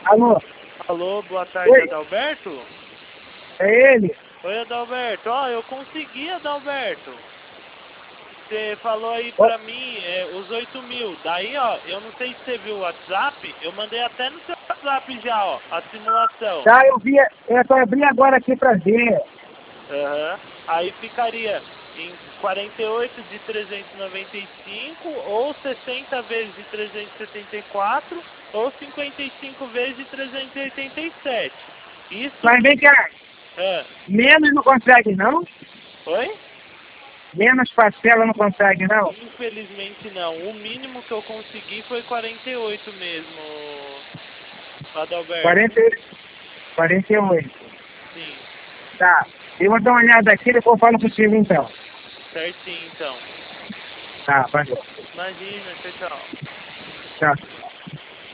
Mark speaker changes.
Speaker 1: Alô?
Speaker 2: Alô, boa tarde,
Speaker 1: Oi.
Speaker 2: Adalberto?
Speaker 1: É ele?
Speaker 2: Oi, Adalberto. Ó, eu consegui, Adalberto. Você falou aí
Speaker 1: Ó,
Speaker 2: pra mim os 8.000. Daí, ó, eu não sei se você viu o WhatsApp, eu mandei até no seu WhatsApp já, ó, a simulação.
Speaker 1: tá, eu tô abrindo agora aqui pra ver.
Speaker 2: Aham. Aí ficaria em 48 de 395, ou 60 vezes de 374, ou 55 vezes de 387. Isso
Speaker 1: Mas vem cá,
Speaker 2: é.
Speaker 1: menos não consegue não?
Speaker 2: Oi?
Speaker 1: Menos parcela não consegue não?
Speaker 2: Infelizmente não. O mínimo que eu consegui foi 48 mesmo, Adalberto.
Speaker 1: 48. 48.
Speaker 2: Sim,
Speaker 1: Tá. Eu vou dar uma olhada aqui e depois eu falo contigo então.
Speaker 2: certinho então.
Speaker 1: Tá, valeu.
Speaker 2: Imagina, tchau, tchau.
Speaker 1: Tchau.